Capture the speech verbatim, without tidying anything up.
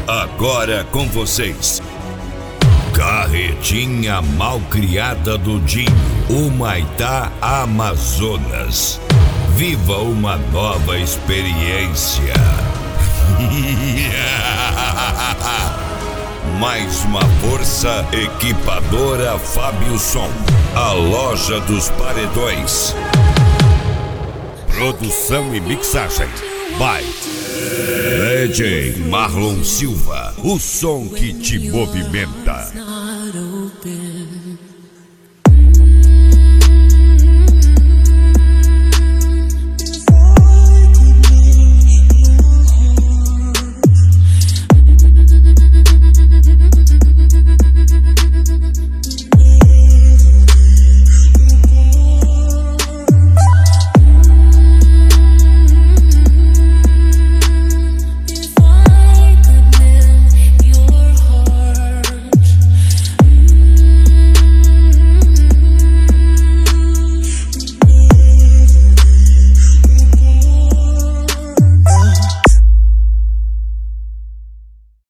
Agora com vocês, Carretinha Malcriada do Dinho, Humaitá, Amazonas. Viva uma nova experiência. Mais uma força equipadora Fábio Som, a loja dos paredões. Produção e mixagem by D J Marlon Silva, o som que te movimenta.